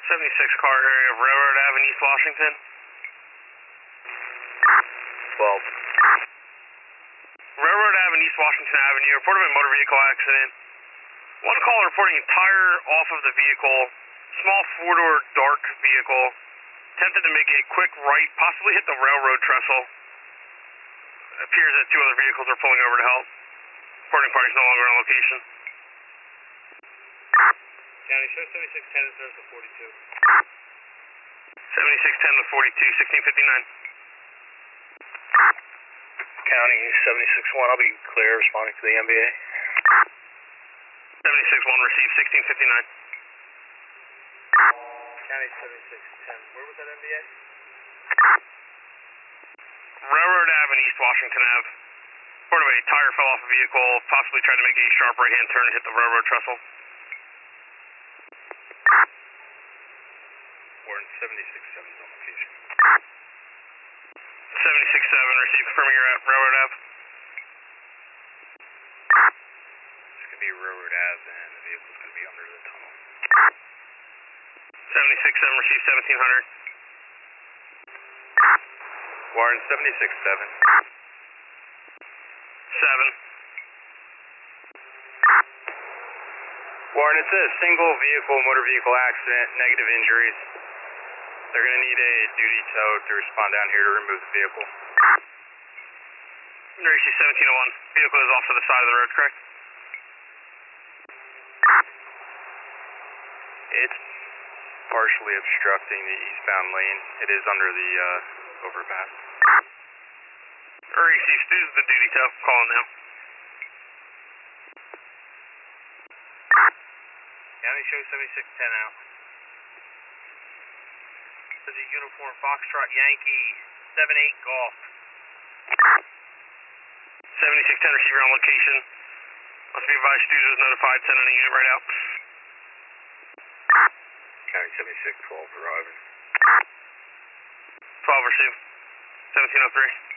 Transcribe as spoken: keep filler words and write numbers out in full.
seventy-six car area of Railroad Avenue, East Washington. twelve. Railroad Avenue, East Washington Avenue, reported a motor vehicle accident. One caller reporting tire off of the vehicle, small four-door dark vehicle, attempted to make a quick right, possibly hit the railroad trestle. It appears that two other vehicles are pulling over to help. Reporting party is no longer on location. County, show seventy-six ten and serves the forty-two. seventy-six ten to forty-two, sixteen fifty-nine. County, seventy-six one, I'll be clear, responding to the M B A. seventy-six one received, sixteen fifty-nine. County, seventy-six ten, where was that M B A? Railroad Avenue, East Washington Ave. Reported a tire fell off a vehicle, possibly tried to make a sharp right-hand turn and hit the railroad trestle. Warren, seventy-six seven is on location. seventy-six seven, received, confirming you're at Railroad Ave. It's going to be Railroad Ave and the vehicle's going to be under the tunnel. seventy-six seven, received, seventeen hundred. Warren, seventy-six seven. seven. Warren, it's a single vehicle, motor vehicle accident, negative injuries. They're going to need a duty tow to respond down here to remove the vehicle. Received, seventeen oh one. Vehicle is off to the side of the road, correct? It's partially obstructing the eastbound lane. It is under the uh, overpass. Received, this is the duty tow. Calling now. County, show seventy-six ten out. This is a uniform Foxtrot Yankee seven eight Golf. seventy-six ten, receiver on location. Must be advised, student is notified, sending a unit right out. County, seventy-six twelve arriving. twelve received, seventeen oh three.